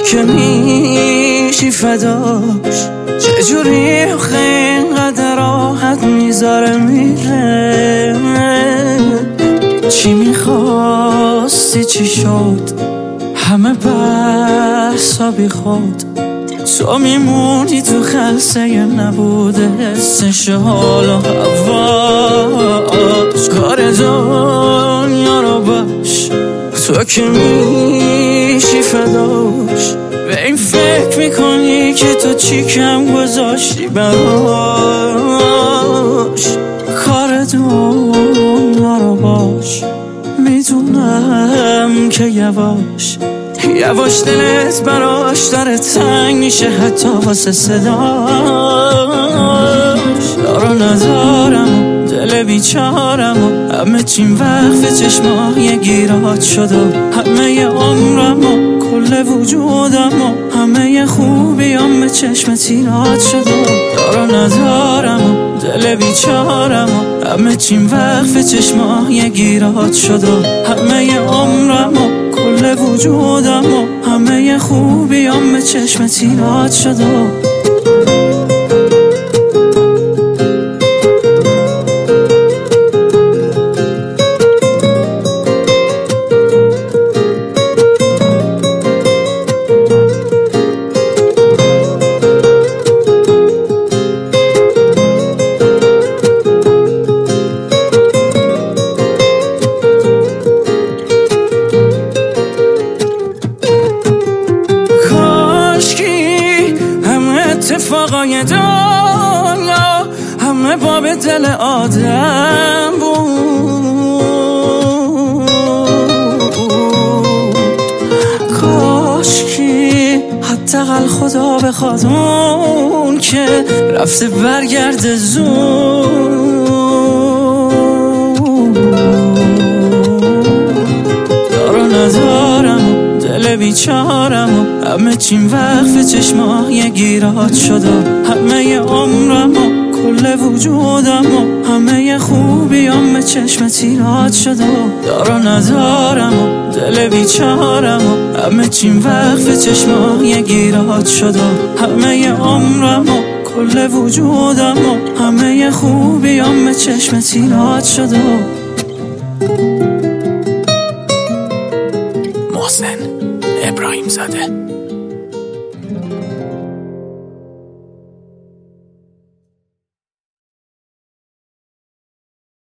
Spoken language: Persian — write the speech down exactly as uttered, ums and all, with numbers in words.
که میشی فداش، چجوری آخه اینقدر راحت میذاره میره. چی میخواستی چی شد، همه بحثا بی خود، تو میمونی تو خلصه نبوده حسش حال و هواش. کار دنیا رو باش، تو که میشی فداش، به این فکر میکنی که تو چی کم گذاشتی براش. کار دنیا رو باش، میدونم که یواش یواش دلت براش داره تنگ میشه، حتی واسه صداش. دارو ندارم دل بیچارم و همه چیم وقف چشمای گیرات شد و همه عمرم و کل وجودم و همه خوبیام به چشم تیرات شد و دارو ندارم دل بیچارم و همه چیم وقف چشمای گیرات شد و همه عمرم و کل وجودم و همه خوبیام به چشم تیرات شد و اتفاقای دنیا همه باب دل آدم بود. کاشکی حداقل خدا بخواد اون که رفته برگرده زود. دارو ندارم دل بیچارم و همه چیم وقف چشمای گیرات شد و همه عمرم و کل وجودم و همه خوبیام به چشم تیرات شد و دارو ندارم و دل بیچارم و همه چیم وقف چشمای گیرات شد و همه عمرم و کل وجودم و همه خوبیام به چشم تیرات شد و محسن ابراهیم زاده.